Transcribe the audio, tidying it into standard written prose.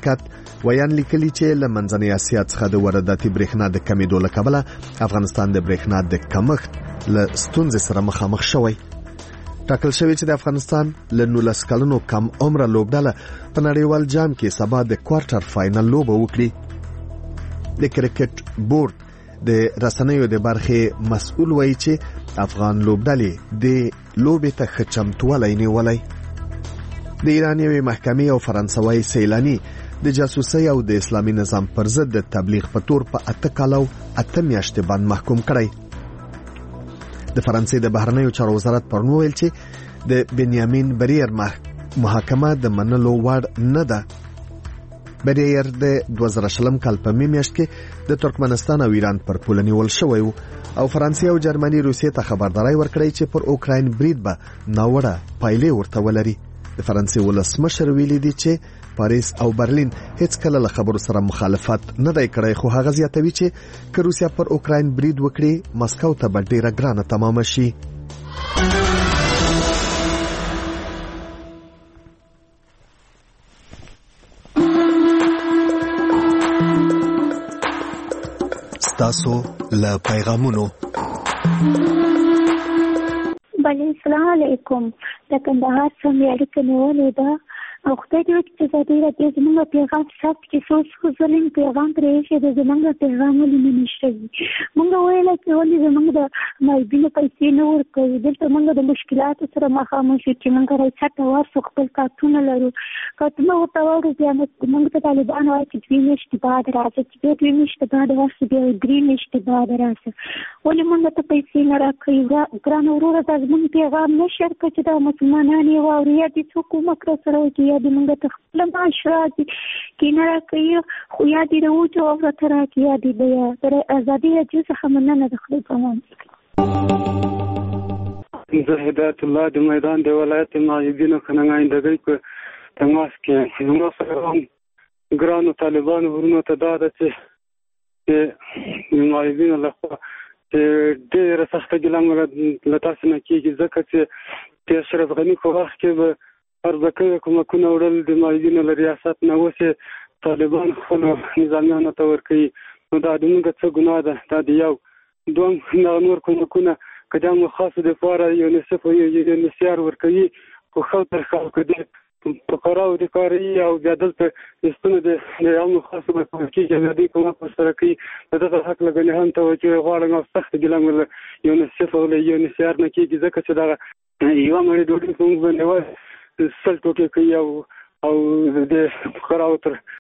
شرکت ویان لیکلي چې له منځنۍ اسیا څخه د وارداتي برېښنا د کمیدو له کبله افغانستان د برېښنا د کمښت له ستونزې سره مخامخ شوی. ټاکل شوی چې د افغانستان له 19 کلنو کم عمره لوبډله په نړیوال جام کې سبا د کوارټر فاینل لوبه وکړي. د کرکټ بورډ د رسنیو د برخې مسؤل وایي چې افغان لوبډلې د لوبې ته ښه چمتووالی نیولی. د ایران یوې محکمې او فرانسوي سیلاني د جاسوسۍ او د اسلامي نظام پر ضد د تبلیغ په تور په 8 کال او 8 میاشتې باندې محکوم کړی. د فرانسې د بهرنیو چارو وزارت پرون ویل چې د بنیامین بریر محاکمه د منلو وړ نه ده. بریر د 2020 کال په میاشت کې د ترکمنستان او ایران پر پوله نیول شوی او فرانسې او جرمني روسیې ته خبرداري ورکړی چې پر اوکراین برید به ناوړه پایلې ورته ولري. د فرانسې ولسمشر ویلي دی چې پاریس او برلین هیڅ کله له خبرو سره مخالفت نه دی کړی، خو هغه زیاتوي چې که روسیا پر اوکراین برید وکړي مسکو ته به ډیره ګرانه تمامه شي. ستاسو له پیغامونو. بله السلام علیکم. د کندهار څخه اړیکه نیولې ده او خدای دې وکړي چې ازادي راډیو زموږ پیغام ثبت کړي. څو ځلې پیغام پرې ایښی دی، زموږ پیغام ولې نه نشته. موږ ویل چې ولې زموږ د معیوبینو پیسې نه ورکوي. دلته موږ د مشکلاتو سره مخامخ یو چې موږ راځه ته ورسو خپل کارتونه لرو. کارتونه ورته وړو بیا موږ ته طالبان وایي چې 2 میاشتې بعد راځه، چې بیا 2 میاشتې بعد ورسو، بیا 3 میاشتې بعد راځه. ولې موږ ته پیسې نه راکوي؟ ګرانه وروره دا زموږ پیغام نه شیر کړه چې دا مسلمانان یې واوري یا دې څوک کومک راسره وکړي یا دې موږ ته خپله معاش راځي کې نه راکوي، خو یا دې راوځو او راته راکړي یا دې بیا تر ازادي راډیو څخه مننه د خدای په امان. زه هدایت الله د میدان د ولایت معیوبینو خننګایندګۍ په تماس کې زموږ سره هم ګرانو طالبانو ورونو ته دا ده چې معیوبینو لخوا ډېره سخته ګیله له تاسو نه کېږي، ځکه چې د اشرف غني په وخت کې به ارزکوي کومکونه وړل د معیوبینو له ریاست نه، اوس یې طالبان خپلو نظامیانو ته ورکوي. نو دا د موږ څه ګناه ده؟ دا د یو دوم نور کومکونه که دا مو خاصو دپاره یونیسف او یونیسیار ورکوي، خو ښه تر خلکو د فقراو د کاري او بیا دلته استونه د عامو خاصو به کول کېږي، بیا دوی کومک ورسره کوي. د دغه حق له ګنې هم توجه غواړم او سخته ګیله مې له یونیسف او له یونیسیار نه کېږي، ځکه چې دغه یوه مړۍ ډوډۍ په موږ باندې 100 ټوټې کوي او د فقراو تر